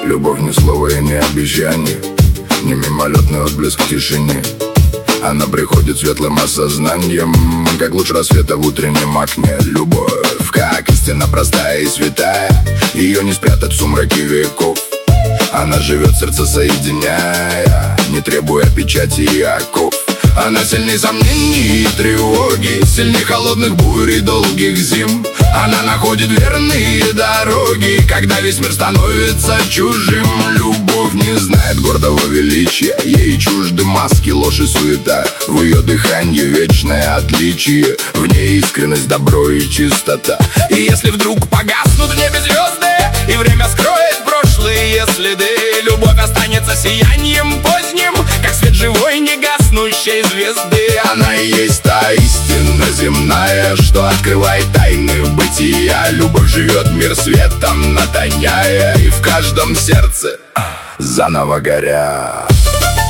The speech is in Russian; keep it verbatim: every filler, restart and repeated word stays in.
Любовь не слово и не обещание, не мимолетный отблеск в тишине. Она приходит светлым осознанием, как луч рассвета в утреннем окне. Любовь, как истина простая и святая, ее не спрятать в сумраке веков. Она живет, сердце соединяя, не требуя печати и оков. Она сильней сомнений и тревоги, сильней холодных бурь и долгих зим. Она находит верные дороги, когда весь мир становится чужим. Любовь не знает гордого величия, ей чужды маски, ложь и суета. В ее дыхании вечное отличие, в ней искренность, добро и чистота. И если вдруг погаснут в небе звезды, и время скроет прошлые следы, любовь останется сиянием поздним, как свет живой негаснущей звезды. Она и есть та истина земная, что открывает тайны бытия. Любовь живет мир светом натоняя, и в каждом сердце заново горя.